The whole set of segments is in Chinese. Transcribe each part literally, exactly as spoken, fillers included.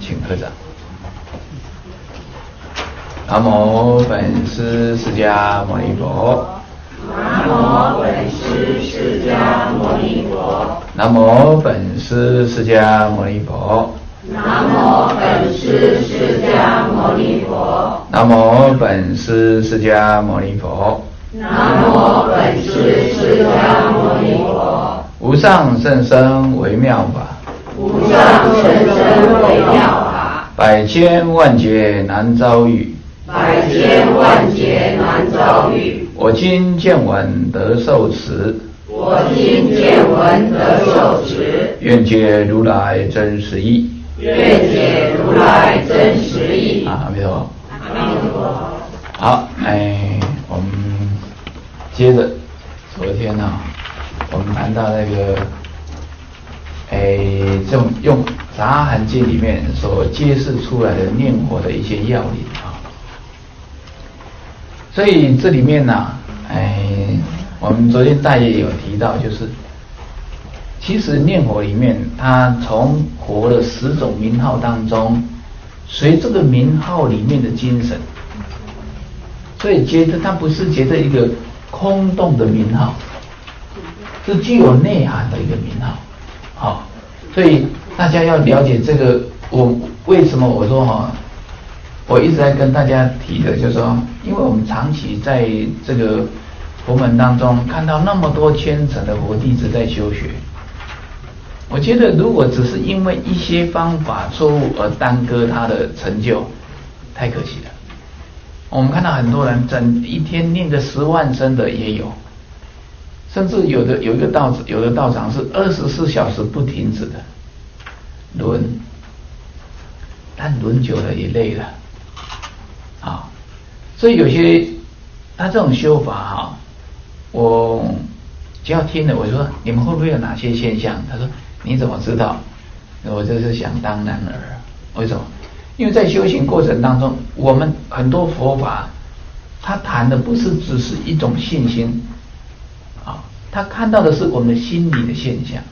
请合掌。南无本师释迦牟尼佛。 南无本师释迦牟尼佛。 南无本师释迦牟尼佛。 南无本师释迦牟尼佛。 南无本师释迦牟尼佛。 南无本师释迦牟尼佛。 无上甚深微妙法， 无上甚深微妙法， 百千万劫难遭遇， 百千万劫难遭遇。 我今见闻得受持， 我今见闻得受持， 愿解如来真实义。 愿解如来真实义。 啊，阿弥陀佛。 阿弥陀佛。 好，哎，我们接着昨天啊，我们谈到那个，哎，这种用《杂含经》里面所揭示出来的念佛的一些要领啊。所以这里面呢、啊，哎，我们昨天大约有提到，就是其实念佛里面，它从佛的十种名号当中，随这个名号里面的精神，所以觉得它不是觉得一个空洞的名号，是具有内涵的一个名号。好，所以大家要了解这个，我为什么我说哈，我一直在跟大家提的，就是说，因为我们长期在这个佛门当中看到那么多虔诚的佛弟子在修学，我觉得如果只是因为一些方法错误而耽搁他的成就，太可惜了。我们看到很多人整一天念个十万声的也有，甚至有的有一个道有的道场是二十四小时不停止的轮，但轮久了也累了啊。所以有些他这种修法哈，我只要听了，我说你们会不会有哪些现象？他说你怎么知道？我这是想当然耳。为什么？因为在修行过程当中，我们很多佛法，他谈的不是只是一种信心啊，他看到的是我们心理的现象。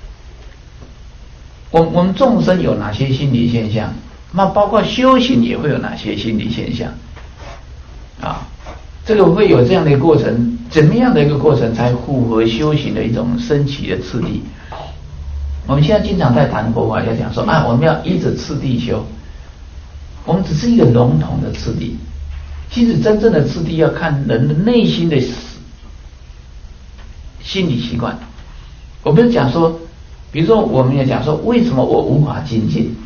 我我们众生有哪些心理现象？那包括修行也会有哪些心理现象啊？这个会有这样的一个过程，怎么样的一个过程才符合修行的一种升起的次第？我们现在经常在谈佛法，要讲说啊，我们要依着次第修。我们只是一个笼统的次第，其实真正的次第要看人的内心的心理习惯。我不是讲说，比如说我们也讲说，为什么我无法精进？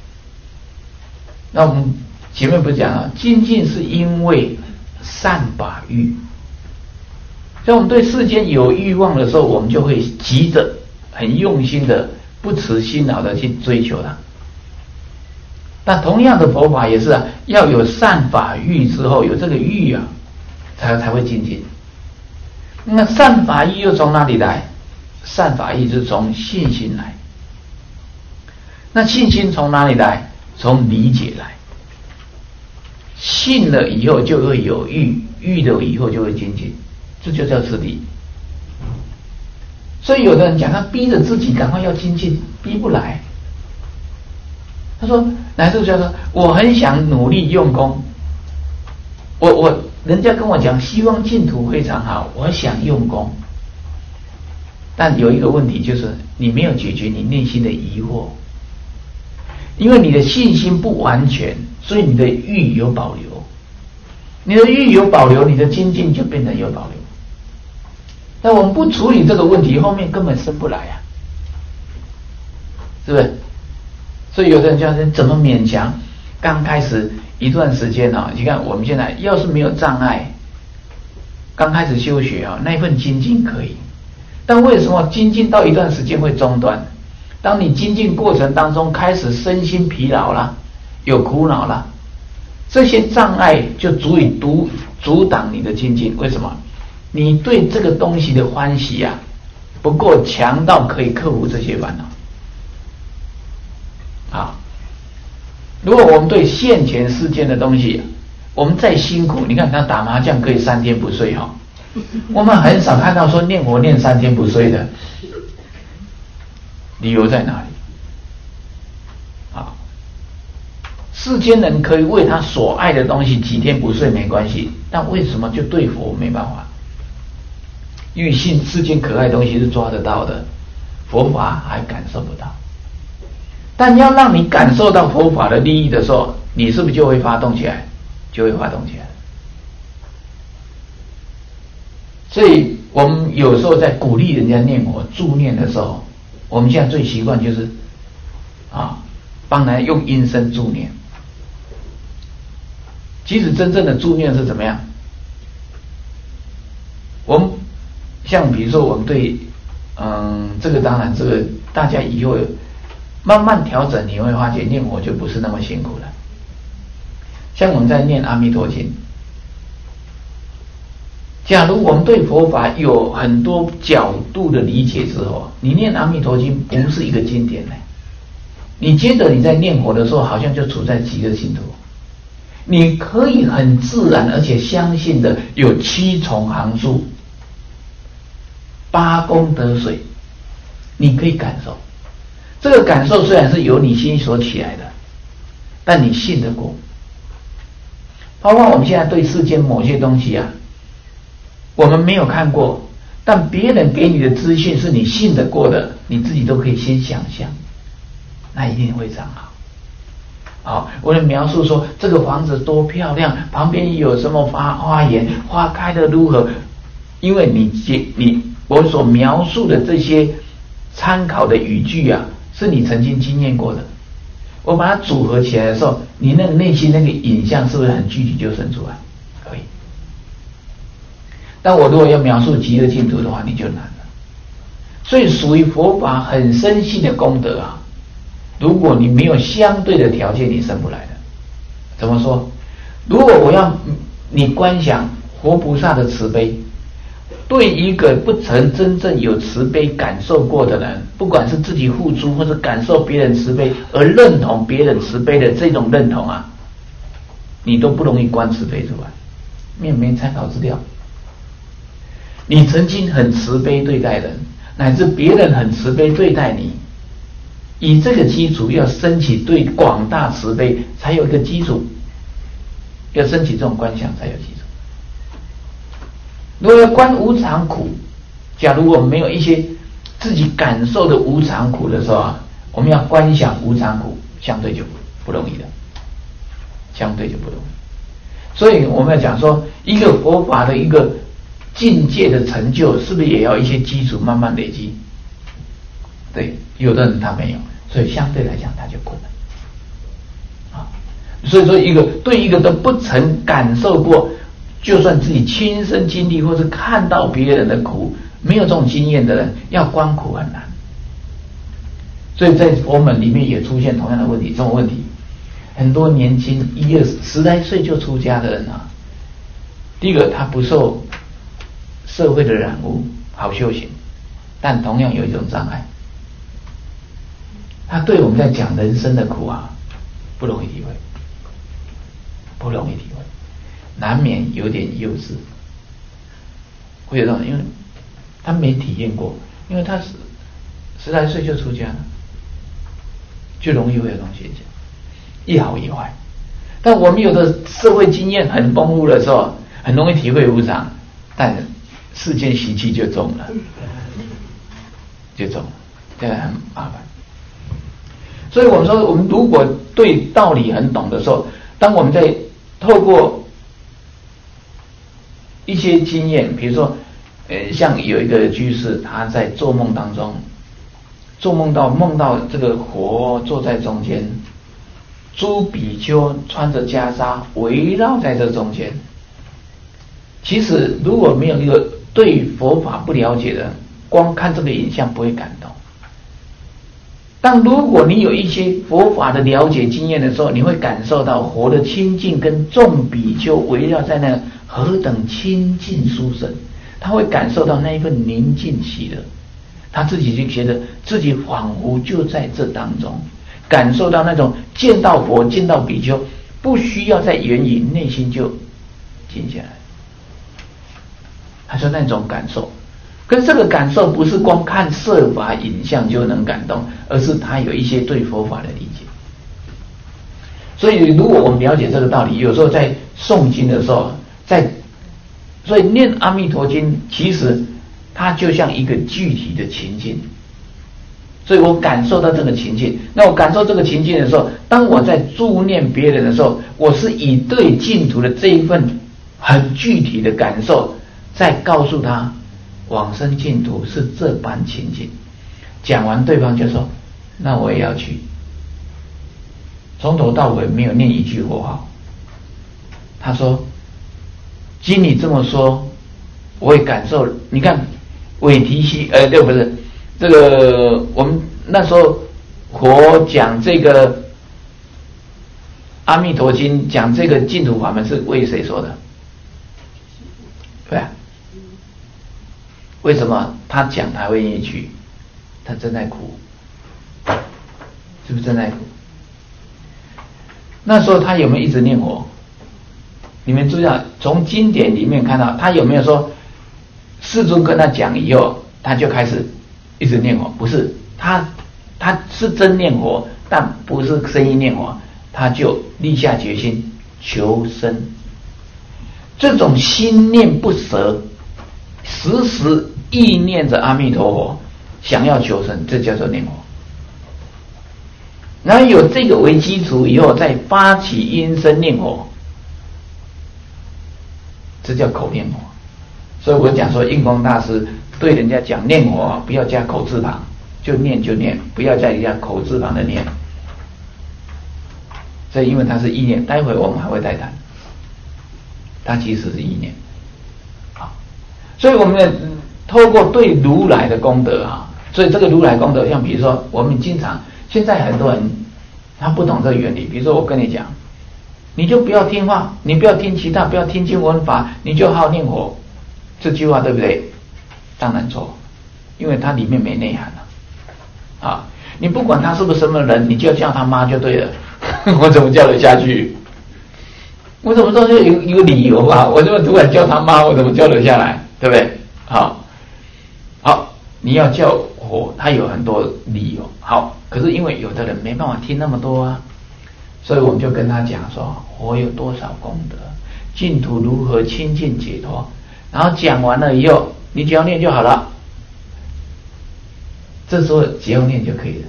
那我们前面不是讲了，精进是因为善法欲。在我们对世间有欲望的时候，我们就会急着、很用心的、不辞辛劳的去追求它。那同样的佛法也是啊，要有善法欲之后，有这个欲啊，才才会精进。那善法欲又从哪里来？善法欲是从信心来。那信心从哪里来？从理解来。信了以后就会有欲，欲了以后就会精进，这就叫次第。所以有的人讲他逼着自己赶快要精进，逼不来。他说：“来这就说，我很想努力用功，我我人家跟我讲，希望净土非常好，我想用功。但有一个问题就是，你没有解决你内心的疑惑，因为你的信心不完全，所以你的欲有保留。你的欲有保留，你的精进就变成有保留。那我们不处理这个问题，后面根本生不来啊，是不是？”所以有的人讲怎么勉强？刚开始一段时间啊，你看我们现在要是没有障碍，刚开始修学啊，那一份精进可以。但为什么精进到一段时间会中断？当你精进过程当中开始身心疲劳了，有苦恼了，这些障碍就足以阻阻挡你的精进。为什么？你对这个东西的欢喜啊，不够强到可以克服这些烦恼。啊，如果我们对现前世间的东西，我们再辛苦，你看他打麻将可以三天不睡哈、哦，我们很少看到说念佛念三天不睡的，理由在哪里？啊， 世间人可以为他所爱的东西几天不睡没关系，但为什么就对佛没办法？因为信世间可爱的东西是抓得到的，佛法还感受不到。但要让你感受到佛法的利益的时候，你是不是就会发动起来？就会发动起来。所以我们有时候在鼓励人家念佛助念的时候，我们现在最习惯就是啊，帮人用音声助念。其实真正的助念是怎么样？我们像比如说我们对嗯这个当然这个大家以后慢慢调整，你会发现念佛就不是那么辛苦了。像我们在念阿弥陀经，假如我们对佛法有很多角度的理解之后，你念阿弥陀经不是一个经典呢，你接着你在念佛的时候，好像就处在极乐净土。你可以很自然而且相信的有七重行书，八功德水，你可以感受。这个感受虽然是由你心所起来的，但你信得过。包括我们现在对世间某些东西啊，我们没有看过，但别人给你的资讯是你信得过的，你自己都可以先想象，那一定会长好。好，我的描述说这个房子多漂亮，旁边有什么花花园，花开得如何？因为你你我所描述的这些参考的语句啊，是你曾经经验过的。我把它组合起来的时候，你那个内心那个影像是不是很具体就生出来？可以。但我如果要描述极乐净土的话，你就难了。所以属于佛法很深细的功德啊，如果你没有相对的条件，你生不来的。怎么说？如果我要你观想活菩萨的慈悲，对一个不曾真正有慈悲感受过的人，不管是自己付出或者感受别人慈悲而认同别人慈悲的这种认同啊，你都不容易观慈悲出来，因为没参考资料。你曾经很慈悲对待人，乃至别人很慈悲对待你，以这个基础要升起对广大慈悲，才有一个基础，要升起这种观想才有基础。如果要观无常苦，假如我们没有一些自己感受的无常苦的时候啊，我们要观想无常苦，相对就不容易的，相对就不容易。所以我们要讲说，一个佛法的一个境界的成就，是不是也要一些基础慢慢累积？对，有的人他没有，所以相对来讲他就困难啊。所以说，一个对一个都不曾感受过，就算自己亲身经历或是看到别人的苦，没有这种经验的人，要观苦很难。所以在佛门里面也出现同样的问题，这种问题，很多年轻一二十来岁就出家的人啊，第一个他不受社会的染污，好修行，但同样有一种障碍，他对我们在讲人生的苦啊，不容易体会，不容易体会。难免有点幼稚，会有这种，因为他没体验过，因为他十十来岁就出家了，就容易会有这种现象，一好一坏。但我们有的社会经验很丰富的时候，很容易体会无常，但世间习气就重了，就重了，这个很麻烦。所以我们说，我们如果对道理很懂的时候，当我们在透过一些经验，比如说，呃，像有一个居士，他在做梦当中，做梦到梦到这个佛坐在中间，诸比丘穿着袈裟围绕在这中间。其实如果没有一个对佛法不了解的，光看这个影像不会感动。但如果你有一些佛法的了解经验的时候，你会感受到佛的清净跟众比丘围绕在那何等清净殊胜，他会感受到那一份宁静喜乐，他自己就觉得自己仿佛就在这当中，感受到那种见到佛见到比丘不需要再言语，内心就静下来。他说那种感受跟这个感受不是光看色法影像就能感动，而是他有一些对佛法的理解。 所以如果我们了解这个道理，有时候在诵经的时候，在所以念阿弥陀经，其实它就像一个具体的情境。所以我感受到这个情境，那我感受这个情境的时候，当我在助念别人的时候，我是以对净土的这一份很具体的感受，在告诉他往生净土是这般情境。讲完对方就说，那我也要去。从头到尾没有念一句佛号。他说，经你这么说，我也感受。你看韦提希，呃，对，不是这个，我们那时候佛讲这个阿弥陀经，讲这个净土法门是为谁说的？对啊，为什么他讲他会愿意去？他正在苦，是不是正在苦？那时候他有没有一直念佛？你们注意到，从经典里面看到他有没有说，世尊跟他讲以后，他就开始一直念佛？不是，他他是真念佛，但不是声音念佛，他就立下决心求生。这种心念不舍，时时意念着阿弥陀佛，想要求生，这叫做念佛。然后有这个为基础以后，再发起音声念佛，这叫口念佛。所以我讲说，印光大师对人家讲念佛，不要加口字旁，就念就念，不要加人家口字旁的念。所以因为它是意念，待会我们还会再谈，它其实是意念。好，所以我们透过对如来的功德啊，所以这个如来功德，像比如说我们经常现在很多人他不懂这个原理，比如说我跟你讲，你就不要听话，你不要听其他，不要听经闻法，你就好好念佛，这句话对不对？当然错，因为它里面没内涵了啊！你不管他是不是什么人，你就叫他妈就对了。我怎么叫得下去？我怎么都是有有理由吧？我怎么突然叫他妈，我怎么叫得下来？对不对？好，好，你要叫佛，他有很多理由。好，可是因为有的人没办法听那么多啊，所以我们就跟他讲说，佛有多少功德，净土如何清净解脱。然后讲完了以后，你只要念就好了。这时候只要念就可以了，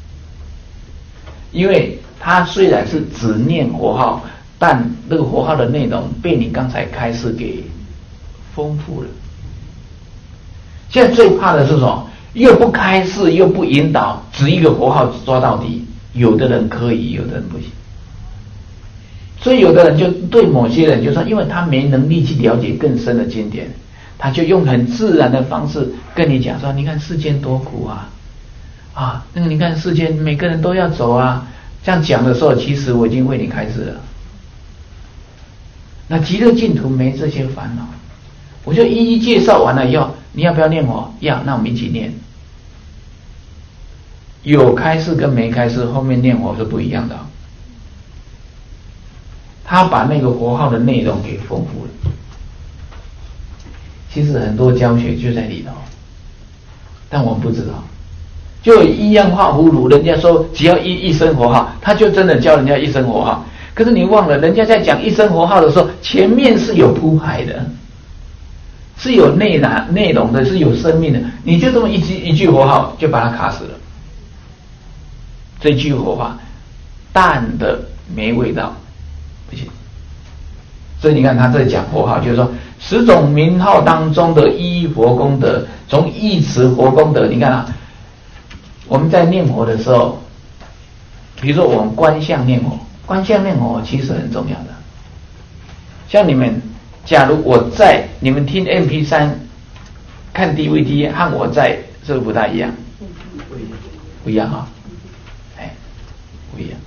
因为它虽然是只念佛号，但那个佛号的内容被你刚才开示给丰富了。现在最怕的是什么？又不开示，又不引导，只一个佛号抓到底。有的人可以，有的人不行。所以有的人就对某些人就说，因为他没能力去了解更深的经典，他就用很自然的方式跟你讲说，你看世间多苦啊，啊，那个你看世间每个人都要走啊。这样讲的时候，其实我已经为你开示了。那极乐净土没这些烦恼，我就一一介绍完了以后，你要不要念佛？要，那我们一起念。有开示跟没开示，后面念佛是不一样的。他把那个佛号的内容给丰富了。其实很多教学就在里头，但我们不知道。就一样画葫芦，人家说只要一一声佛号，他就真的教人家一声佛号。可是你忘了，人家在讲一声佛号的时候，前面是有铺排的，是有内涵内容的，是有生命的。你就这么一句一句佛号就把它卡死了。这句佛号淡的没味道，不行。所以你看他在讲佛号，就是说十种名号当中的一佛功德，从一词佛功德，你看啊。我们在念佛的时候，比如说我们观相念佛，观相念佛其实很重要的。像你们，假如我在，你们听 M P 三、看 D V D 和我在，是不是不大一样？不一样啊，哎，不一样。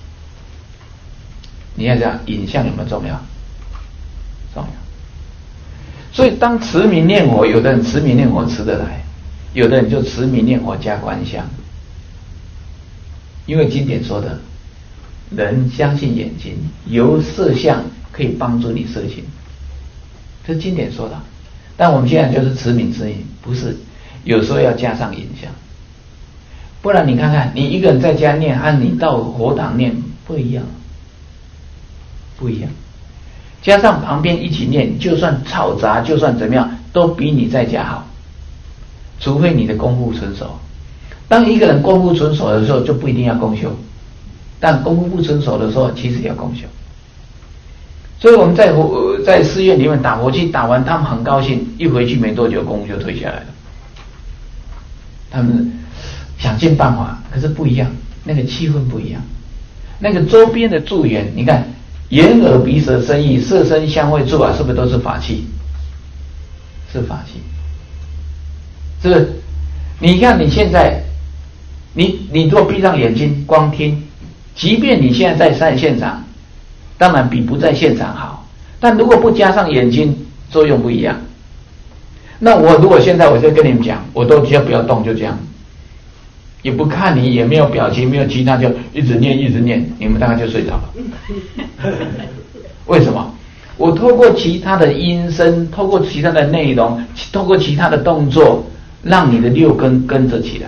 你要讲影像有没有重要？重要。所以当持名念佛，有的人持名念佛持得来。有的人就持名念佛加观相，因为经典说的，人相信眼睛，由色相可以帮助你摄心，这是经典说的。但我们现在就是持名持影，不是，有时候要加上影像，不然你看看，你一个人在家念和你到佛堂念不一样。 不一样。加上旁边一起念，就算吵杂，就算怎么样，都比你在家好。除非你的功夫纯熟。当一个人功夫纯熟的时候，就不一定要共修；但功夫不纯熟的时候，其实要共修。所以我们在呃在寺院里面打佛七，打完他们很高兴，一回去没多久，功夫就退下来了。他们想尽办法，可是不一样，那个气氛不一样，那个周边的助缘，你看眼耳鼻舌身意，色身香味触法，是不是都是法器？是法器，是不是？你看你现在，你你如果闭上眼睛光听，即便你现在在在现场，当然比不在现场好，但如果不加上眼睛，作用不一样。那我如果现在我就跟你们讲，我都先不要动，就这样，也不看你，也没有表情，没有其他，就一直念一直念，你们大概就睡着了。为什么？我透过其他的音声，透过其他的内容，透过其他的动作，让你的六根跟着起来，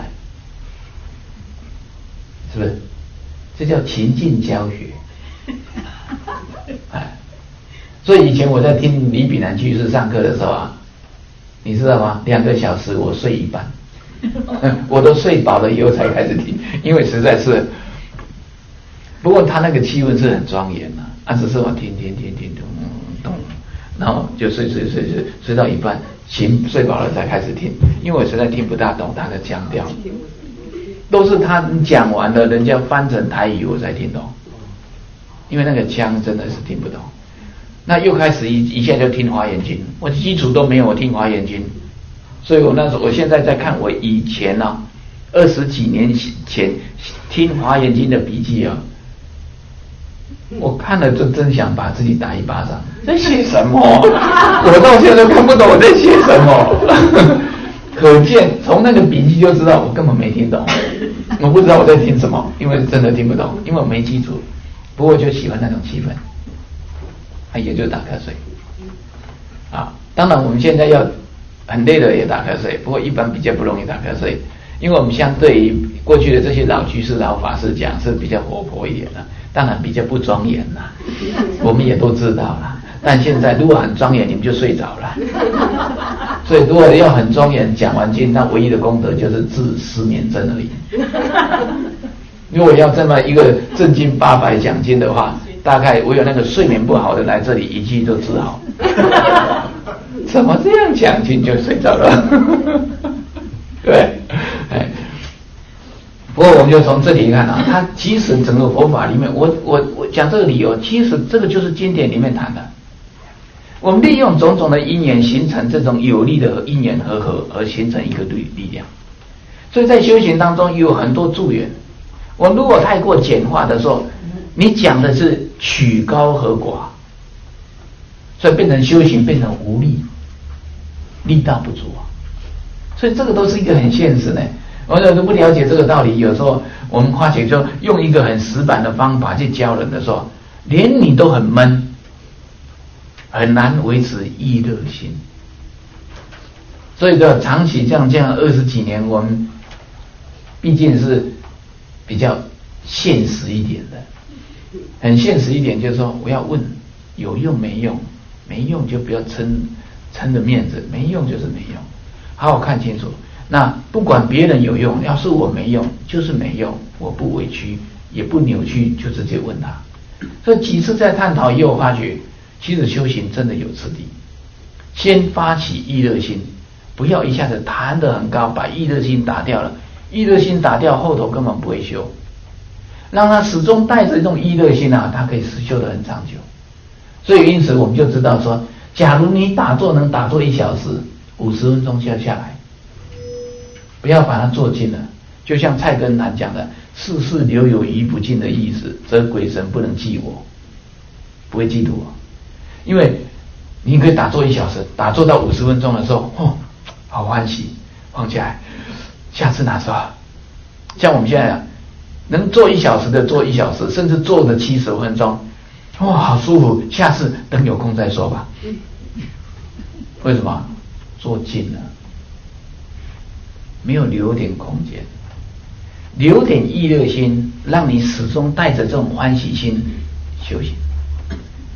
是不是？这叫情境教学。哎，所以以前我在听李炳南居士上课的时候啊，你知道吗？两个小时我睡一半，我都睡饱了以后才开始听，因为实在是。不过他那个气氛是很庄严的，啊，只是我听听听听咚咚，然后就睡睡睡睡睡到一半，行睡饱了才开始听，因为我实在听不大懂他的腔调，都是他讲完了，人家翻成台语我才听懂，因为那个腔真的是听不懂。那又开始一一下就听华严经，我基础都没有，我听华严经，所以我那时候我现在在看我以前啊，二十几年前听华严经的笔记啊。我看了就真想把自己打一巴掌，在写什么？我到现在都看不懂我在写什么。可见从那个笔记就知道我根本没听懂，我不知道我在听什么，因为真的听不懂，因为我没基础。不过我就喜欢那种气氛，啊，也就打瞌睡。啊，当然我们现在要很累了也打瞌睡，不过一般比较不容易打瞌睡，因为我们相对于过去的这些老居士、老法师讲是比较活泼一点的。当然比较不庄严啦，我们也都知道啦。但现在如果很庄严，你们就睡着了。所以如果要很庄严，讲完经，那唯一的功德就是治失眠症而已。如果要这么一个正经八百讲经的话，大概我有那个睡眠不好的来这里，一句都治好。怎么这样讲经就睡着了？对，哎。不过我们就从这里看啊，它其实整个佛法里面，我我我讲这个理由，其实这个就是经典里面谈的。我们利用种种的因缘，形成这种有利的因缘和合，而形成一个力力量。所以在修行当中有很多助缘。我们如果太过简化的时候，你讲的是取高和寡，所以变成修行变成无力，力道不足啊。所以这个都是一个很现实的。我有都不了解这个道理，有时候我们花钱就用一个很死板的方法去教人的时候，连你都很闷，很难维持意乐心。所以说长期这样这样二十几年，我们毕竟是比较现实一点的，很现实一点，就是说我要问有用没用，没用就不要撑撑着面子，没用就是没用，好好看清楚。那不管别人有用，要是我没用，就是没用，我不委屈，也不扭曲，就直接问他。所以几次在探讨以后发觉，其实修行真的有次第，先发起意乐心，不要一下子弹得很高，把意乐心打掉了，意乐心打掉，后头根本不会修。让他始终带着这种意乐心啊，他可以修得很长久。所以因此我们就知道说，假如你打坐能打坐一小时，五十分钟就要下来。不要把它做尽了，就像蔡根谭讲的“世事留有余不尽”的意思，则鬼神不能记我，不会嫉妒我。因为你可以打坐一小时，打坐到五十分钟的时候，哦，好欢喜，放下来，下次哪时候？像我们现在啊，能坐一小时的坐一小时，甚至坐的七十分钟，哇、哦，好舒服，下次等有空再说吧。为什么？坐尽了。没有留点空间，留点意乐心，让你始终带着这种欢喜心修行。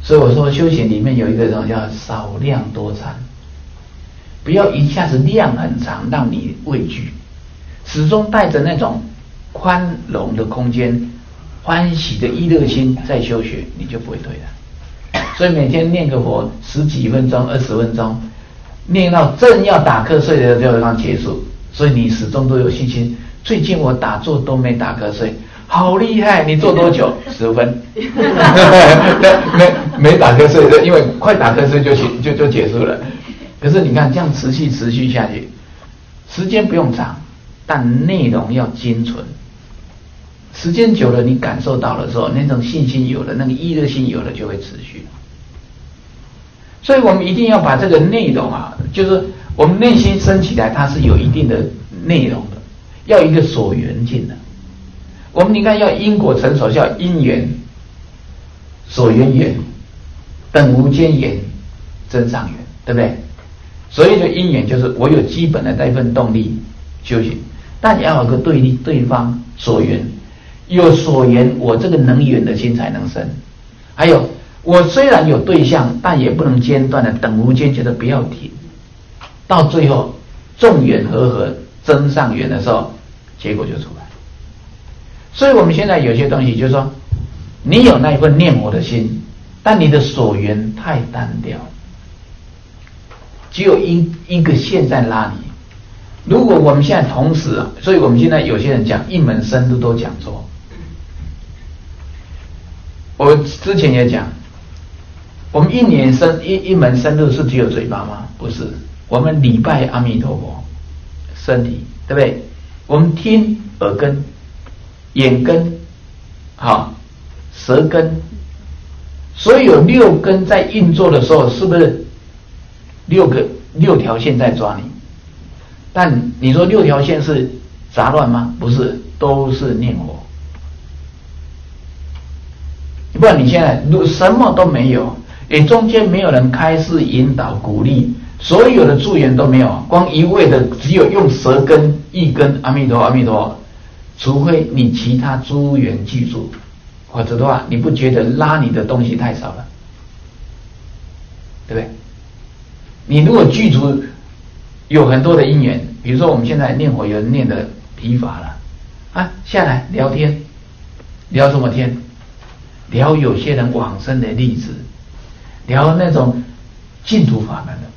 所以我说修行里面有一个叫少量多餐，不要一下子量很长让你畏惧，始终带着那种宽容的空间、欢喜的意乐心在修学，你就不会退了。所以每天念个佛十几分钟、二十分钟，念到正要打瞌睡的时候刚结束，所以你始终都有信心。最近我打坐都没打瞌睡，好厉害！你做多久？十分。没没打瞌睡，因为快打瞌睡就就就结束了。可是你看这样持续持续下去，时间不用长，但内容要精纯。时间久了，你感受到的时候，那种信心有了，那个意乐心有了，就会持续。所以我们一定要把这个内容啊，就是我们内心升起来，它是有一定的内容的，要一个所缘境的。我们你看要因果成熟，叫因缘、所缘缘、等无间缘、真上缘，对不对？所以的因缘就是我有基本的那份动力修行，但也要有个对立对方所缘，有所缘，我这个能缘的心才能生。还有我虽然有对象，但也不能间断的等无间，觉得不要停，到最后众缘和合真上缘的时候，结果就出来。所以我们现在有些东西就是说，你有那一份念佛的心，但你的所缘太单调，只有一一个线在拉你。如果我们现在同时，所以我们现在有些人讲一门深入都讲错。我之前也讲，我们一年深一一门深入是只有嘴巴吗？不是，我们礼拜阿弥陀佛，身体对不对？我们听耳根、眼根、好舌根，所以有六根在运作的时候，是不是六个六条线在抓你？但你说六条线是杂乱吗？不是，都是念佛。不然你现在什么都没有，也中间没有人开示引导鼓励，所有的助缘都没有，光一味的只有用舌根、意根阿弥陀阿弥陀，除非你其他诸缘具足，否则的话，你不觉得拉你的东西太少了，对不对？你如果具足有很多的因缘，比如说我们现在念佛，有人念的疲乏了啊，下来聊天，聊什么天？聊有些人往生的例子，聊那种净土法门的。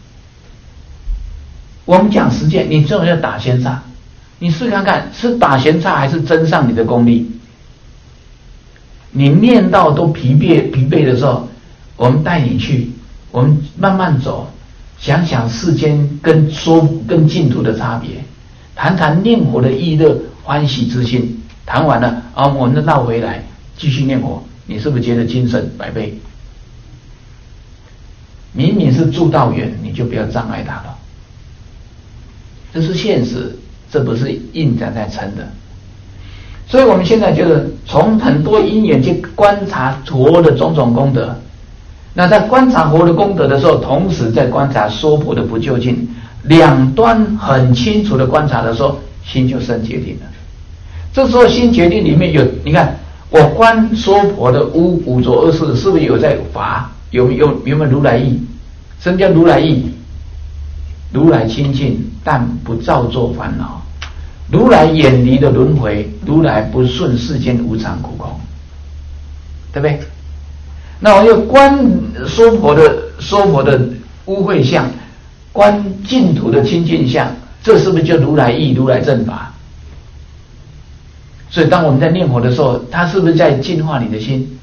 我们讲实践，你这种要打闲岔，你试看看是打闲岔还是增上你的功力。你念到都疲惫疲惫的时候，我们带你去，我们慢慢走，想想世间跟说跟净土的差别，谈谈念佛的意乐欢喜之心。谈完了啊，我们绕回来继续念佛。你是不是觉得精神百倍？明明是助道缘，你就不要障碍它了。这是现实，这不是印在在撑的。所以我们现在就是从很多因缘去观察佛的种种功德。那在观察佛的功德的时候，同时在观察娑婆的不究竟，两端很清楚的观察的时候，心就生决定了。这时候心决定里面有，你看。我观娑婆的五五浊恶世，是不是有在罚？有有有没有如来意？什么叫如来意？如来清净，但不造作烦恼；如来远离的轮回，如来不顺世间无常苦空，对不对？那我又观娑婆的娑婆的污秽相，观净土的清净相，这是不是就如来意、如来正法？所以当我们在念佛的时候，它是不是在净化你的心？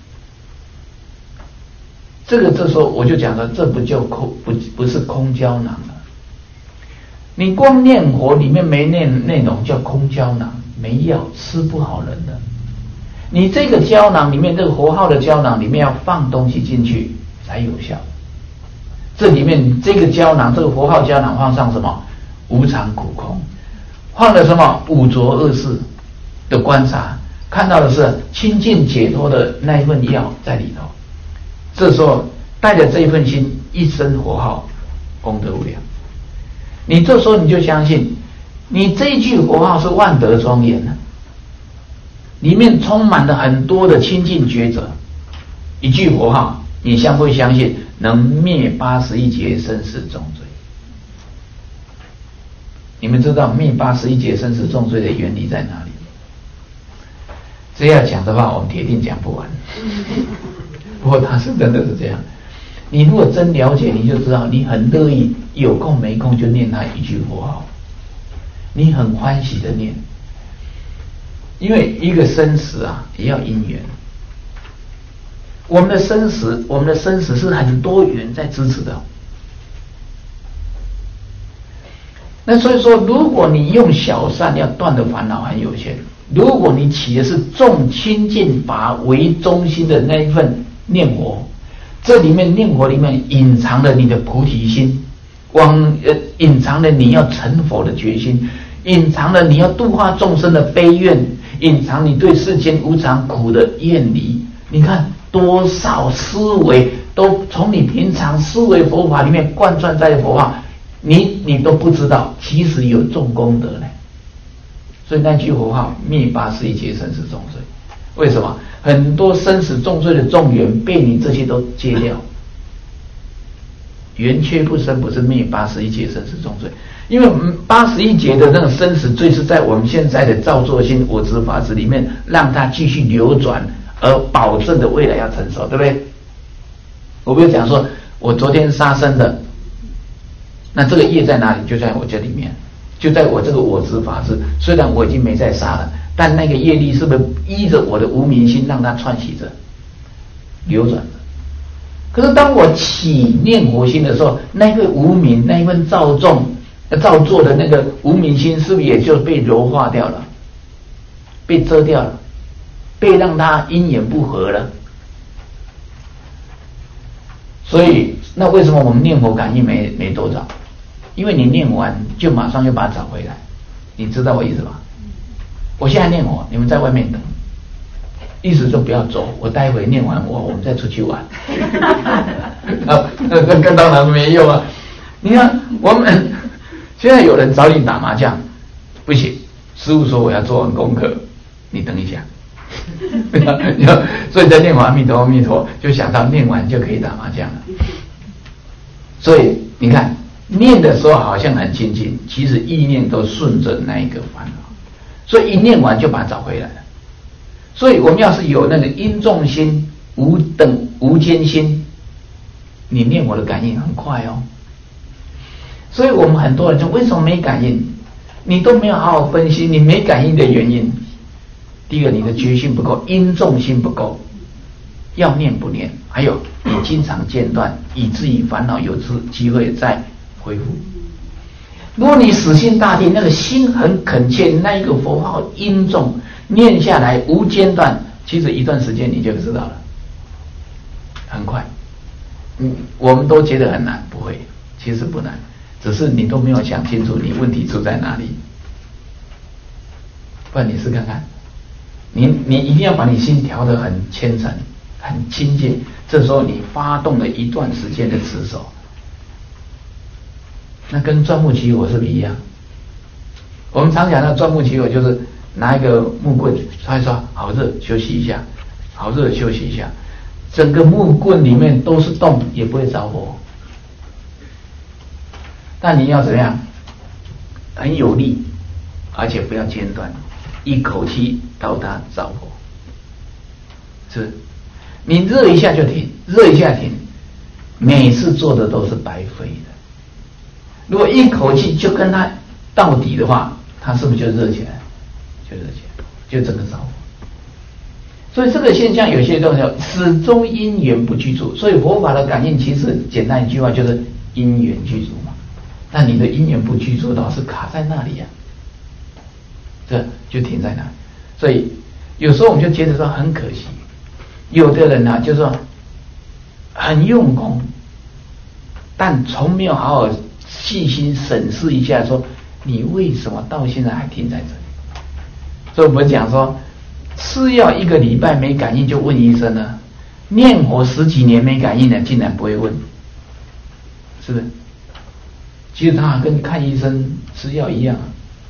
这个这时候我就讲了，这不叫空，不不是空胶囊了。你光念佛里面没念内容叫空胶囊，没药，吃不好人的。你这个胶囊里面，这个佛号的胶囊里面要放东西进去才有效。这里面这个胶囊，这个佛号胶囊放上什么？无常苦空，放了什么？五浊恶世的观察，看到的是清净解脱的那一份药在里头。这时候带着这一份心，一生佛号，功德无量。你这时候你就相信，你这一句佛号是万德庄严的，里面充满了很多的清净觉者。一句佛号， 你相不相信能灭八十一劫生死重罪？你们知道灭八十一劫生死重罪的原理在哪里？这要讲的话，我们铁定讲不完。不过他是真的是这样。你如果真了解，你就知道，你很乐意有空没空就念他一句佛号，你很欢喜的念。因为一个生死啊，也要因缘。我们的生死，我们的生死是很多缘在支持的。那所以说，如果你用小善要断的烦恼很有限，如果你起的是重清净法为中心的那一份念佛，这里面念佛里面隐藏了你的菩提心，往呃隐藏了你要成佛的决心，隐藏了你要度化众生的悲愿，隐藏你对世间无常苦的厌离。你看多少思维都从你平常思维佛法里面贯穿在佛法，你你都不知道，其实有重功德呢。所以那句佛号灭八十一劫生死重罪，为什么？很多生死重罪的重缘被你这些都戒掉。缘缺不生不是灭八十一劫生死重罪，因为八十一劫的那个生死罪是在我们现在的造作心我执法执里面让它继续流转，而保证的未来要成熟，对不对？我不是讲说我昨天杀生的，那这个业在哪里？就在我这里面，就在我这个我执法执，虽然我已经没再杀了，但那个业力是不是依着我的无明心让它串习着流转着？可是当我起念佛心的时候，那个无明那一份造众造作的那个无明心是不是也就被柔化掉了，被遮掉了，被让它因缘不合了？所以那为什么我们念佛感应没没多少？因为你念完就马上又把它找回来，你知道我意思吧？我现在念佛，你们在外面等，意思就不要走，我待会念完我我们再出去玩。那那跟当然没用啊！你看我们现在有人找你打麻将，不行，师父说我要做完功课，你等一下。所以在念完阿弥陀阿弥陀，就想到念完就可以打麻将了。所以你看，念的时候好像很清净，其实意念都顺着那一个烦恼，所以一念完就把它找回来了。所以我们要是有那个因重心、无等无间心，你念我的感应很快哦。所以我们很多人就为什么没感应？你都没有好好分析你没感应的原因。第一个，你的决心不够，因重心不够，要念不念，还有你经常间断，以至于烦恼有机会再恢复。如果你死心大定，那个心很恳切，那一个佛号因重念下来无间断，其实一段时间你就知道了，很快。嗯，我们都觉得很难，不会，其实不难，只是你都没有想清楚你问题出在哪里。不然你试看看。你你一定要把你心调得很虔诚、很亲近，这时候你发动了一段时间的持守，那跟钻木取火是不是一样？我们常讲的钻木取火就是拿一个木棍刷一刷，好热，休息一下，好热，休息一下，整个木棍里面都是洞，也不会着火。但你要怎么样？很有力，而且不要间断。一口气到达着火，是，你热一下就停，热一下停，每次做的都是白费的。如果一口气就跟它到底的话，它是不是就热起来？就热起来，就整个着火。所以这个现象有些东西始终因缘不具足，所以佛法的感应其实简单一句话就是因缘具足嘛。但你的因缘不具足，老是卡在那里呀、啊。这就停在那，所以有时候我们就觉得说很可惜，有的人啊，就是说很用功，但从没有好好细心审视一下，说你为什么到现在还停在这里？所以我们讲说，吃药一个礼拜没感应就问医生了，念佛十几年没感应了，竟然不会问，是不是？其实他跟看医生吃药一样啊。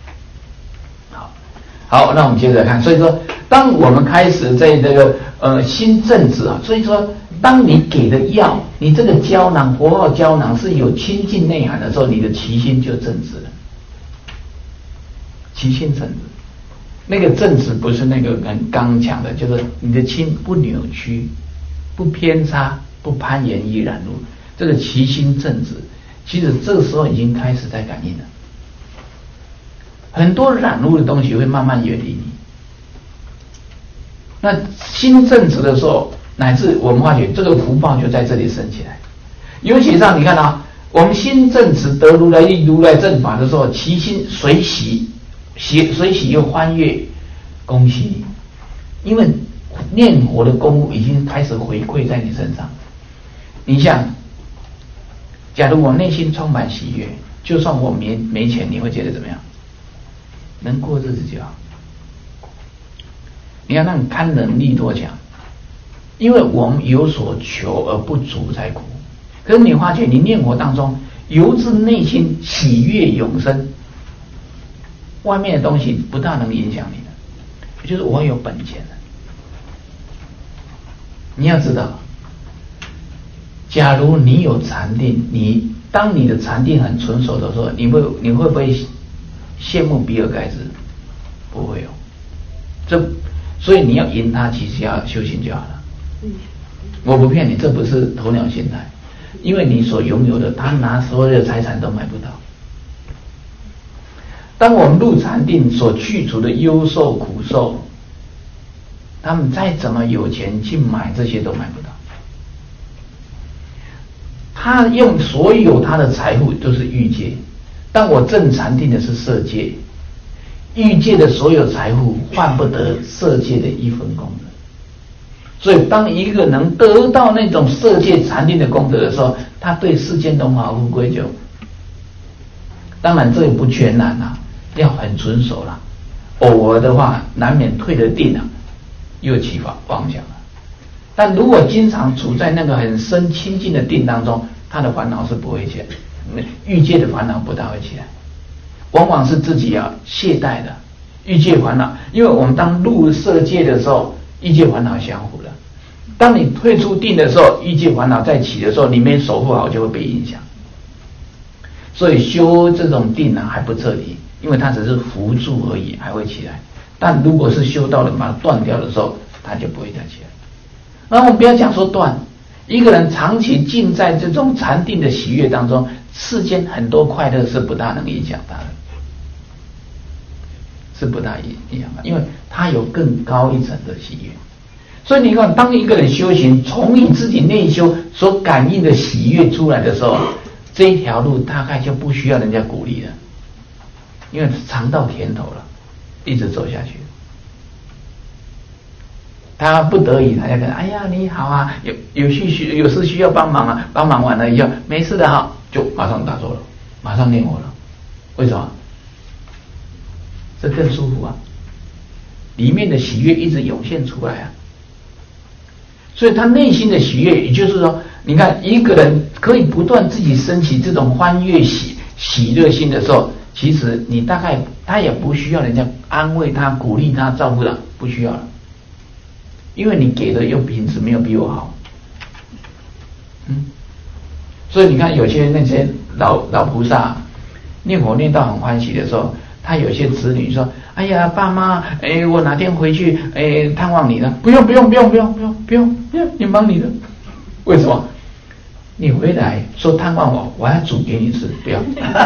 好，那我们接着看。所以说，当我们开始在这个呃心正直啊，所以说当你给的药，你这个胶囊佛号胶囊是有清净内涵的时候，你的起心就正直了。起心正直，那个正直不是那个很刚强的，就是你的心不扭曲，不偏差，不攀岩依染路，这个起心正直，其实这个时候已经开始在感应了。很多染路的东西会慢慢远离你。那心正直的时候，乃至我们发觉这个福报就在这里升起来。尤其上你看啊，我们心正直得如来力、如来正法的时候，其心随喜，喜随喜又欢悦，恭喜你，因为念佛的功夫已经开始回馈在你身上。你像，假如我内心充满喜悦，就算我没没钱，你会觉得怎么样？能过日子就好。你看那种堪能力多强，因为我们有所求而不足才苦。可是你发觉你念佛当中由自内心喜悦永生，外面的东西不大能影响你的，也就是我有本钱了。你要知道，假如你有禅定，你当你的禅定很纯熟的时候，你会你会不会羡慕比尔盖茨？不会有。这所以你要赢他，其实要修行就好了。我不骗你，这不是鸵鸟心态，因为你所拥有的，他拿所有的财产都买不到。当我们入禅定所去除的忧受苦受，他们再怎么有钱去买这些都买不到。他用所有他的财富都是欲界，当我正禅定的是色界，欲界的所有财富换不得色界的一分功德。所以当一个能得到那种色界禅定的功德的时候，他对世间荣华富贵就，当然这也不全然啦、啊，要很纯熟啦。偶尔的话难免退了定了、啊，又起法妄想了。但如果经常处在那个很深清净的定当中，他的烦恼是不会起来，欲界的烦恼不大会起来，往往是自己要懈怠的欲界烦恼。因为我们当入色界的时候，欲界烦恼相互了。当你退出定的时候，欲界烦恼再起的时候，你没守护好就会被影响。所以修这种定啊还不彻底，因为它只是辅助而已，还会起来。但如果是修到了把它断掉的时候，它就不会再起来。那我们不要讲说断，一个人长期浸在这种禅定的喜悦当中，世间很多快乐是不大能影响他的，是不大影响他，因为他有更高一层的喜悦。所以你看，当一个人修行，从你自己内修所感应的喜悦出来的时候，这一条路大概就不需要人家鼓励了，因为尝到甜头了，一直走下去。他不得已，他就跟哎呀你好啊，有有需需有事需要帮忙啊，帮忙完了以后没事的哈，就马上打坐了，马上念佛了。为什么？这更舒服啊，里面的喜悦一直涌现出来啊。所以他内心的喜悦，也就是说，你看一个人可以不断自己升起这种欢悦喜喜乐心的时候，其实你大概他也不需要人家安慰他、鼓励他、照顾他，不需要了。因为你给的又品质没有比我好，嗯，所以你看有些那些老老菩萨念佛念到很欢喜的时候，他有些子女说：“哎呀，爸妈，哎，我哪天回去，哎，探望你呢？不用，不用，不用，不用，不用，不用，不用，你忙你的。为什么？你回来说探望我，我要煮给你吃，不要，不用，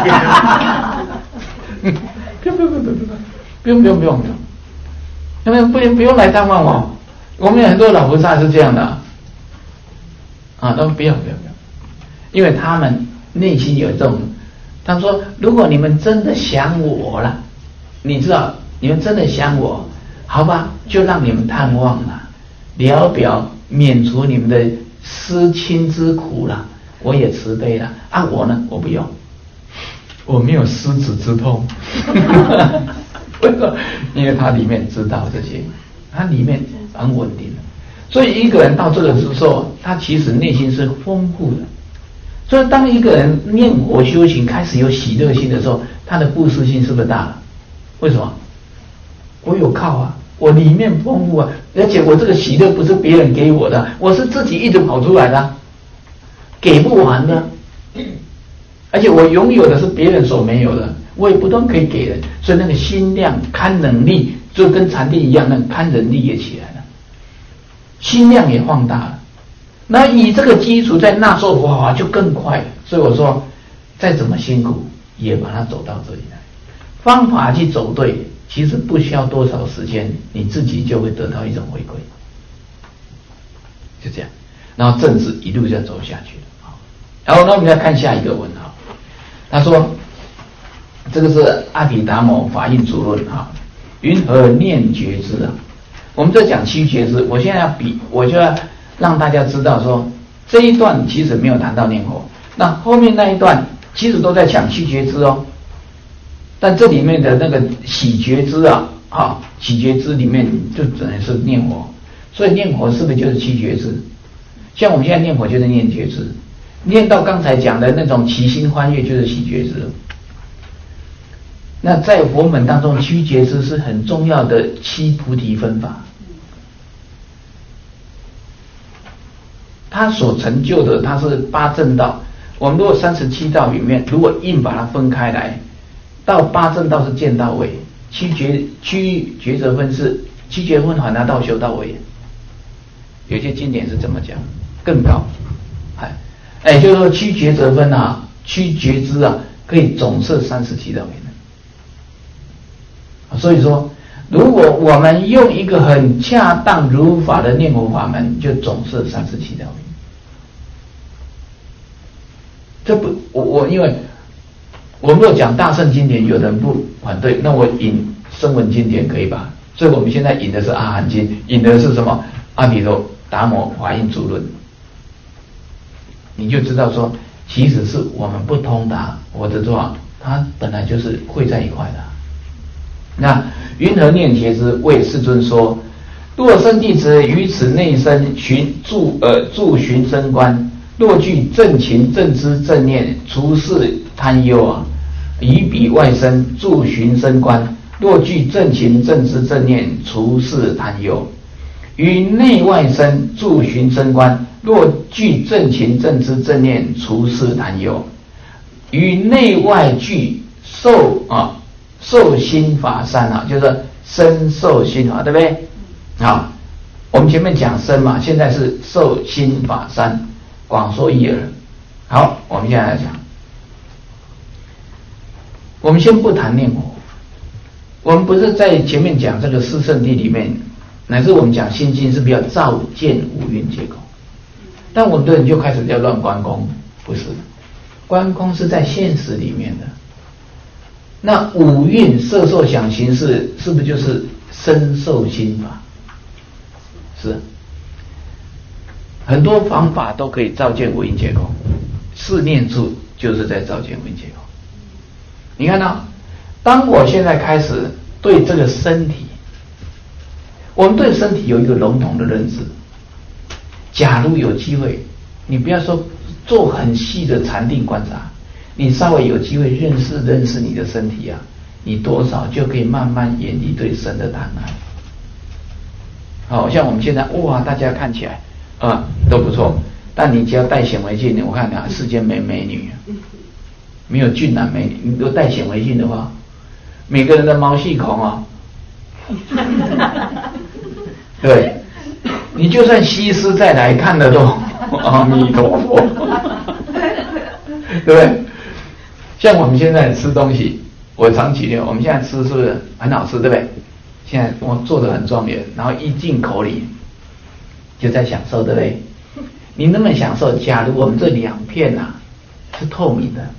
不用，不用，不用，不用，不用，不用，那么不用不用来探望我。”我们有很多老菩萨是这样的啊，都不要不要不要，因为他们内心有这种，他说如果你们真的想我了，你知道你们真的想我，好吧，就让你们探望了，聊表免除你们的思亲之苦了，我也慈悲了啊，我呢我不用，我没有失子之痛，为什么？因为他里面知道这些，他里面很稳定的，所以一个人到这个时候，他其实内心是丰富的。所以当一个人念佛修行开始有喜乐心的时候，他的布施心是不是大了？为什么？我有靠啊， 我里面丰富啊，而且我这个喜乐不是别人给我的，我是自己一直跑出来的，给不完的，而且我拥有的是别人所没有的，我也不断可以给人，所以那个心量看能力就跟禅定一样，那个看能力也起来了，心量也放大了。那以这个基础在纳受哇就更快了。所以我说，再怎么辛苦也把它走到这里来，方法去走对，其实不需要多少时间，你自己就会得到一种回馈，就这样。然后正式一路就走下去了。然后呢，我们再看下一个问号，他说，这个是阿毗达摩法印主论啊，云何念觉知啊？我们在讲七觉知，我现在要比，我就要让大家知道说，这一段其实没有谈到念佛，那后面那一段其实都在讲七觉知哦。但这里面的那个喜觉知啊，啊，喜觉知里面就只能是念佛，所以念佛是不是就是七觉知？像我们现在念佛就是念觉知，念到刚才讲的那种起心欢悦就是喜觉知。那在佛门当中，七觉知是很重要的七菩提分法，它所成就的，它是八正道。我们如果三十七道里面，如果硬把它分开来，到八正道是见到位，七觉七觉则分是七觉分还拿到修到位。有些经典是这么讲，更高。哎，哎，就是说七觉则分啊，七觉知啊，可以总摄三十七道位。所以说，如果我们用一个很恰当如法的念佛法门，就总摄三十七道位。这不，我我因为我们若讲大乘经典，有人不反对，那我引声闻经典可以吧？所以我们现在引的是阿含经，引的是什么？阿毗达摩法印主论，你就知道说，其实是我们不通达我的话，它本来就是汇在一块的。那云何念觉知？为世尊说：若生弟子于此内身寻住呃住寻生观，若具正勤正知正念，除是贪忧啊；于彼外身住寻生观，若具正勤正知正念，除是贪忧；于内外身住寻生观，若具正勤正知正念，除是贪忧；于内外具受啊。受心法三啊，就是身受心法，对不对？啊，我们前面讲身嘛，现在是受心法三，广说一二。好，我们现在来讲，我们先不谈念佛，我们不是在前面讲这个四圣谛里面，乃至我们讲心经是比较照见五蕴皆空，但我们的人就开始要乱观空，不是，观空是在现实里面的。那五蕴色受想行识是不是就是身受心法？是，很多方法都可以照见五蕴皆空，四念处就是在照见五蕴皆空。你看到，当我现在开始对这个身体，我们对身体有一个笼统的认知。假如有机会，你不要说做很细的禅定观察，你稍微有机会认识认识你的身体啊，你多少就可以慢慢远离对身的贪爱。好像我们现在哇，大家看起来啊都不错，但你只要戴显微镜，我看啊，世间没美女，没有俊男美女，你都戴显微镜的话，每个人的毛细孔啊，对，你就算西施再来看的都阿弥陀佛，对不对？像我们现在吃东西，我长期的，我们现在吃是不是很好吃，对不对？现在我做得很庄严，然后一进口里就在享受，对不对？你那么享受，假如我们这两片啊是透明的，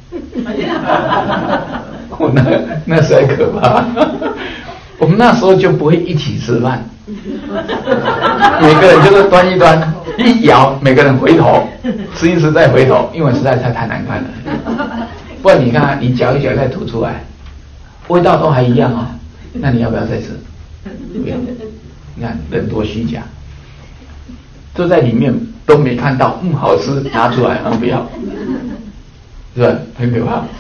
我那那实在可怕。我们那时候就不会一起吃饭，每个人就是端一端，一摇，每个人回头吃一吃再回头，因为实在太太难看了。不然你看，你嚼一嚼再吐出来，味道都还一样哦。那你要不要再吃？不要。你看人多虚假，都在里面都没看到，嗯，好吃，拿出来，嗯，不要，是吧？很可怕，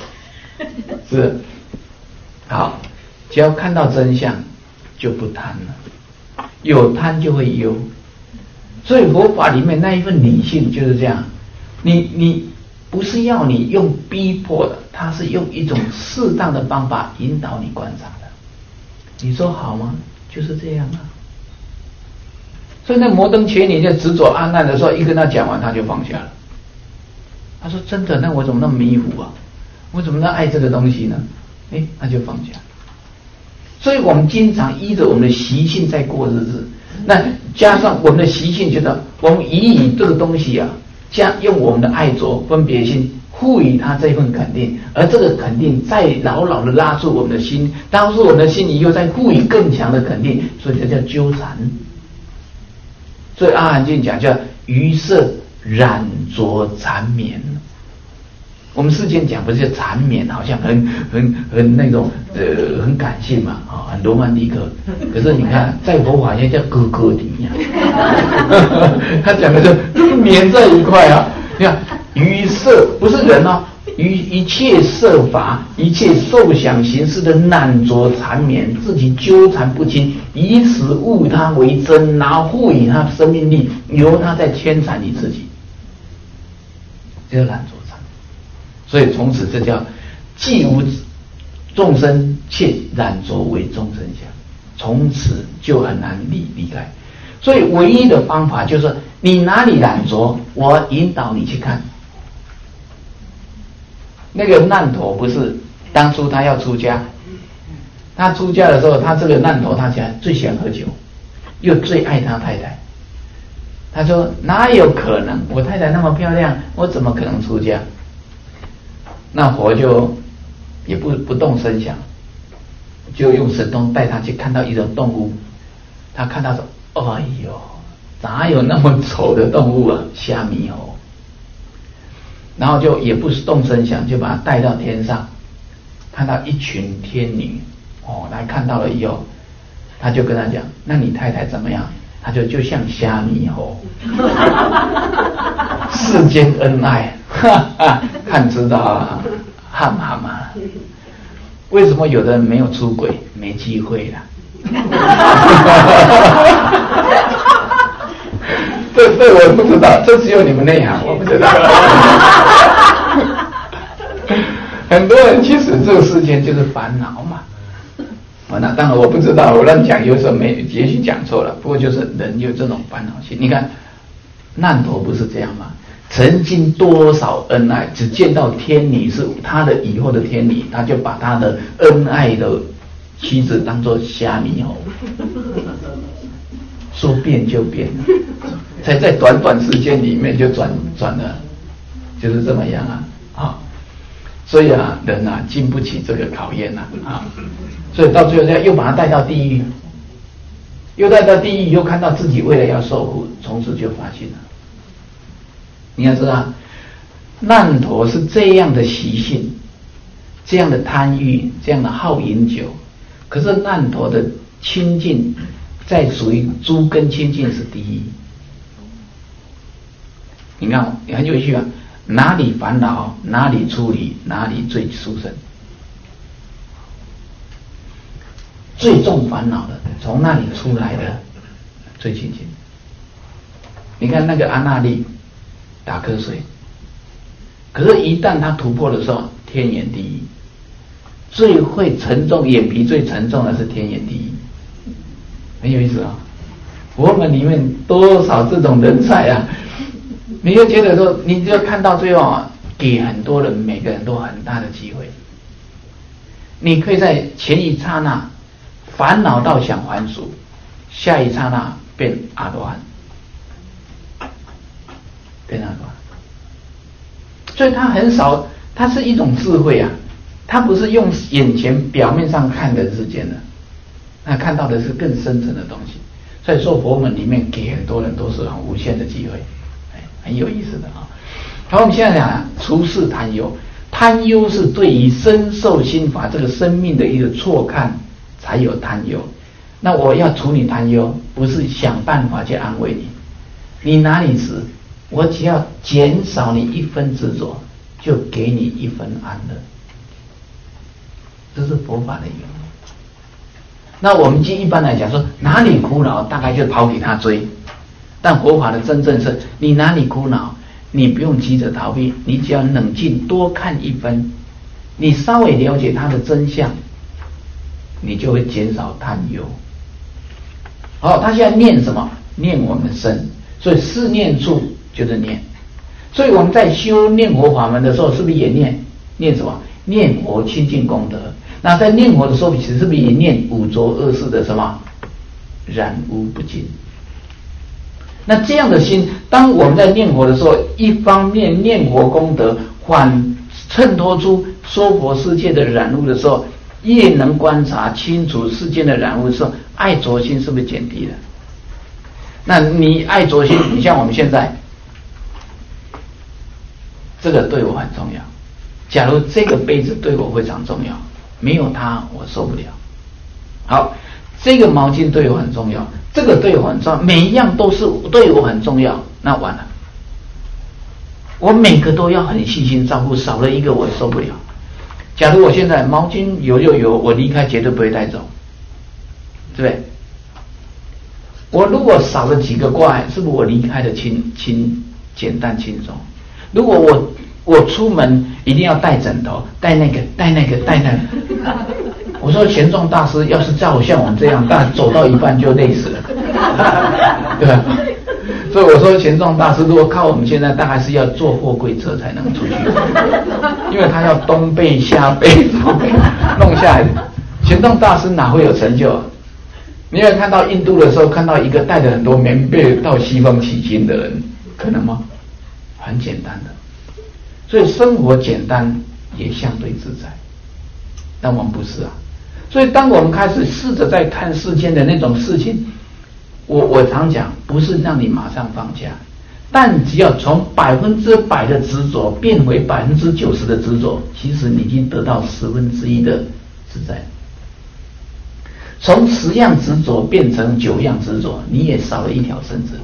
是。好，只要看到真相，就不贪了。 有贪就会忧。所以佛法里面那一份理性就是这样，你你不是要你用逼迫的，它是用一种适当的方法引导你观察的。你说好吗？就是这样啊。所以那摩登伽女在执着阿难的时候，一跟他讲完，他就放下了。他说：“真的，那我怎么那么迷糊啊？我怎么那么爱这个东西呢？”哎，那就放下。所以我们经常依着我们的习性在过日子，那加上我们的习性，觉得我们以以这个东西啊，加用我们的爱着分别心赋予它这份肯定，而这个肯定再牢牢的拉住我们的心，当时我们的心里又在赋予更强的肯定，所以这叫纠缠。所以阿含经讲叫于色染着缠绵。我们世间讲不是叫缠绵，好像很很很那种呃很感性嘛，啊、哦，很罗曼蒂克。可是你看，在佛法现在叫哥哥底呀，他讲的是绵在一块啊。你看于色不是人哦，于一切色法、一切受想行识的染着缠绵，自己纠缠不清，以此误他为真，然后赋予他生命力，由他在牵缠你自己，这叫染着。所以从此这叫既无众生且染着为众生相，从此就很难离离开。所以唯一的方法就是你哪里染着，我引导你去看。那个难陀不是当初他要出家，他出家的时候，他这个难陀他喜欢最喜欢喝酒，又最爱他太太。他说哪有可能，我太太那么漂亮，我怎么可能出家？那佛就也不不动声响，就用神通带他去看到一种动物。他看到说：“哎呦，哪有那么丑的动物啊？虾米猴。”然后就也不是动声响，就把他带到天上，看到一群天女哦，来看到了以后，他就跟他讲：“那你太太怎么样？”他就就像虾米猴，世间恩爱，哈哈，看知道啊，汉嘛嘛。为什么有的人没有出轨？没机会了。这这我不知道，这只有你们内行，我不知道。很多人其实这个世间就是烦恼嘛。那当然我不知道，我乱讲，有时候没，也许讲错了。不过就是人有这种烦恼心。你看，难陀不是这样吗？曾经多少恩爱，只见到天女是他的以后的天女，他就把他的恩爱的妻子当作虾米猴，说变就变了，才在短短时间里面就转转了，就是这么样啊啊！所以啊，人啊经不起这个考验呐 啊, 啊，所以到最后这样又把他带到地狱，又带到地狱，又看到自己为了要受苦，从此就发心了。你要知道，难陀是这样的习性，这样的贪欲，这样的好饮酒，可是难陀的清净，在属于诸根清净是第一。你看很有趣啊。哪里烦恼，哪里处理，哪里最殊胜。最重烦恼的，从那里出来的最清净。你看那个阿那律打瞌睡，可是一旦他突破的时候，天眼第一。最会沉重，眼皮最沉重的是天眼第一，很有意思啊、哦。佛门里面多少这种人才啊！你就觉得说，你就看到最后啊，给很多人每个人都很大的机会。你可以在前一刹那烦恼到想还俗，下一刹那变阿罗汉，变阿罗汉。所以他很少，他是一种智慧啊，他不是用眼前表面上看的世间的，他看到的是更深层的东西。所以说佛门里面给很多人都是很无限的机会。很有意思的啊！好，我们现在讲啊，除世贪忧，贪忧是对于身受心法这个生命的一个错看，才有贪忧。那我要处理贪忧，不是想办法去安慰你，你哪里执，我只要减少你一分执着，就给你一分安乐。这是佛法的原理。 那我们就一般来讲说，哪里苦恼，大概就跑给他追。但佛法的真正是，你哪里苦恼，你不用急着逃避，你只要冷静多看一分，你稍微了解它的真相，你就会减少贪忧。好，他现在念什么？念我们的身，所以四念处就是念。所以我们在修念佛法门的时候，是不是也念念什么？念佛清净功德。那在念佛的时候，其实是不是也念五浊恶世的什么染污不净？那这样的心，当我们在念佛的时候，一方面念佛功德，反衬托出娑婆世界的染污的时候，越能观察清楚世间的染污的时候，爱着心是不是减低了？那你爱着心，你像我们现在，这个对我很重要。假如这个杯子对我非常重要，没有它我受不了。好，这个毛巾对我很重要，这个对我很重要，每一样都是对我很重要，那完了，我每个都要很细心照顾，少了一个我受不了。假如我现在毛巾有就有，我离开绝对不会带走，对不对？我如果少了几个挂碍，是不是我离开的轻轻简单轻松？如果我我出门一定要带枕头，带那个带那个带那个，我说玄奘大师要是叫我像我们这样，但走到一半就累死了，对吧？所以我说玄奘大师如果靠我们现在，大概是要坐货柜车才能出去，因为他要东背下背弄下来。玄奘大师哪会有成就？你有看到印度的时候，看到一个带着很多棉被到西方取经的人，可能吗？很简单的。所以生活简单也相对自在，但我们不是啊。所以当我们开始试着在看世间的那种事情，我我常讲，不是让你马上放下，但只要从百分之百的执着变回百分之九十的执着，其实你已经得到十分之一的自在。从十样执着变成九样执着，你也少了一条绳子，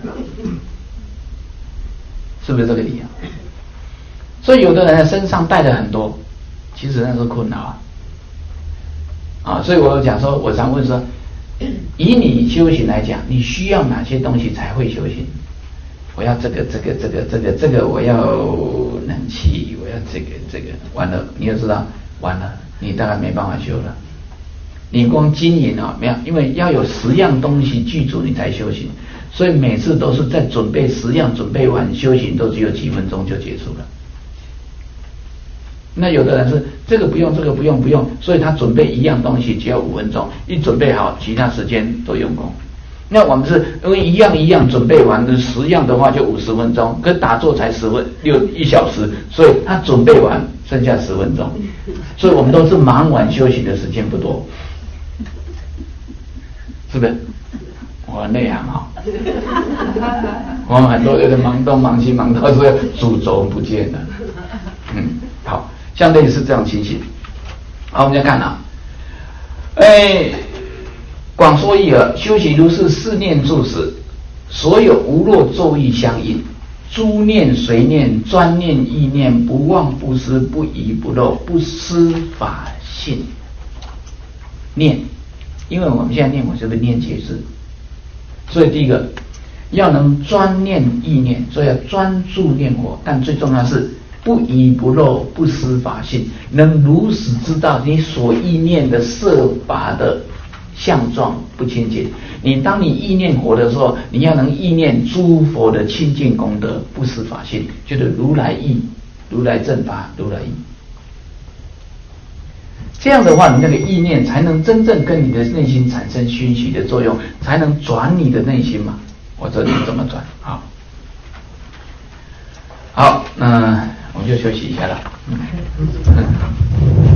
是不是这个理由？所以有的人身上带了很多，其实那是困扰啊。啊，所以我讲说，我常问说，以你修行来讲，你需要哪些东西才会修行？我要这个这个这个这个这个，我要冷气，我要这个这个，完了你就知道，完了你大概没办法修了。你光经营啊，没有，因为要有十样东西具足，你才修行。所以每次都是在准备十样，准备完修行都只有几分钟就结束了。那有的人是这个不用，这个不用不用，所以他准备一样东西只要五分钟，一准备好，其他时间都用功。那我们是因为一样一样准备完的十样的话就五十分钟，跟打坐才十分六一小时，所以他准备完剩下十分钟，所以我们都是忙完修行的时间不多。是不是？我很内行哈、哦，我们很多人忙东忙西，忙到是主轴不见了。嗯，好，像类似这样情形。好，我们再看啊，哎，广说义耳，修习如是四念住时，所有无漏咒意相应，诸念随念，专念意念，不忘不失，不疑不漏，不失法性。念。因为我们现在念佛就是念解释，所以第一个要能专念意念，所以要专注念佛，但最重要是不疑不漏，不失法性，能如实知道你所意念的色法的相状不清净。你当你意念佛的时候，你要能意念诸佛的清净功德，不失法性，就是如来意、如来正法、如来意。这样的话，你那个意念才能真正跟你的内心产生熏习的作用，才能转你的内心嘛。我这里怎么转？好，好，那我们就休息一下了。嗯